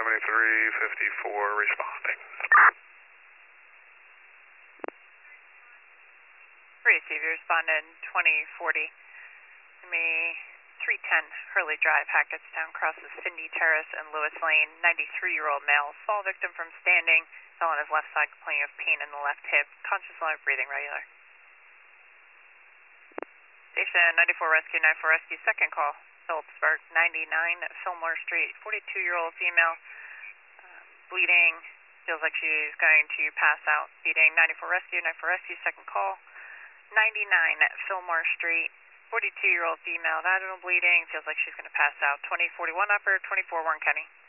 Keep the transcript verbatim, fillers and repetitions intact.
seventy-three fifty-four responding. Receive, you responded twenty forty. Me, three ten Hurley Drive, Hackettstown, crosses Cindy Terrace and Lewis Lane. ninety-three-year-old male, fall victim from standing, fell on his left side complaining of pain in the left hip, conscious live breathing regular. Station ninety-four Rescue, ninety-four Rescue, second call. Phillipsburg, ninety-nine Fillmore Street, forty-two-year-old female, uh, bleeding, feels like she's going to pass out. Feeding ninety-four Rescue, ninety-four Rescue, second call. ninety-nine Fillmore Street, forty-two-year-old female, vaginal bleeding, feels like she's going to pass out. twenty forty-one upper, twenty-four Warren County.